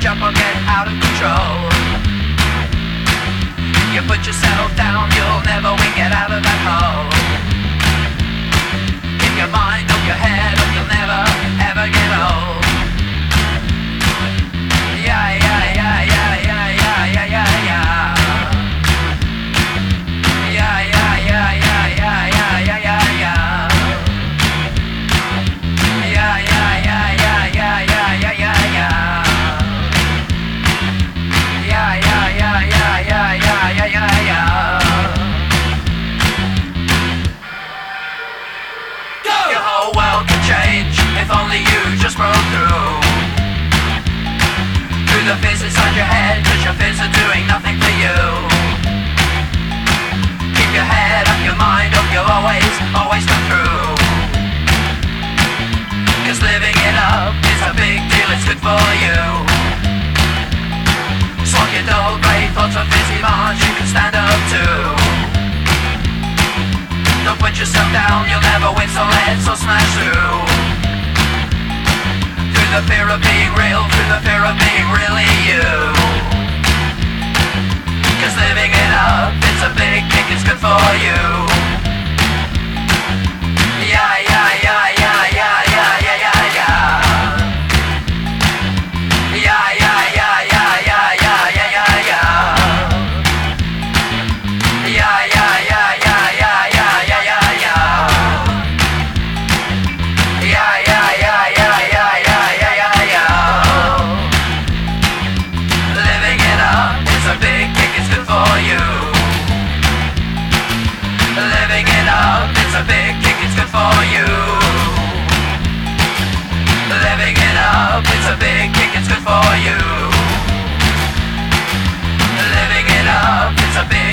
jump or get out of control. You put yourself down, you'll never win, get out of that hole. Keep your mind off your head or you'll never ever get old. Yeah, yeah, yeah, yeah, yeah, yeah, yeah, yeah, yeah. Yeah, yeah, yeah, yeah, yeah, yeah, yeah, yeah, yeah. Yeah, yeah, yeah, yeah, yeah, yeah, yeah, yeah, yeah. Yeah, yeah, yeah, yeah, yeah, yeah, yeah, yeah, yeah. Go! Your whole world could change if only you just broke through. Through the fears inside your head, 'cause your fears are doing nothing for you. Keep your head up, your mind up, you'll always, always come through. 'Cause living it up is a big deal, it's good for you. Swap your dull grey thoughts of busy demands you can stand up to. Don't put yourself down, you'll never win, so let's all smash through. Through the fear of being real, through the fear of being really you. 'Cause living it up, it's a big kick, it's good for you. Yeah, yeah, yeah, yeah, yeah, yeah, yeah, yeah, yeah. Yeah, yeah, yeah, yeah, yeah, yeah, yeah, yeah, yeah. Yeah, yeah, yeah, yeah, yeah, yeah, yeah, yeah, yeah. Yeah, yeah, yeah, yeah, yeah, yeah, yeah, yeah, yeah. Living it up is a big kick, it's good for you. Living it up, it's a big kick, it's good for you. Living it up, it's a big kick, it's good for you. Living it up, it's a big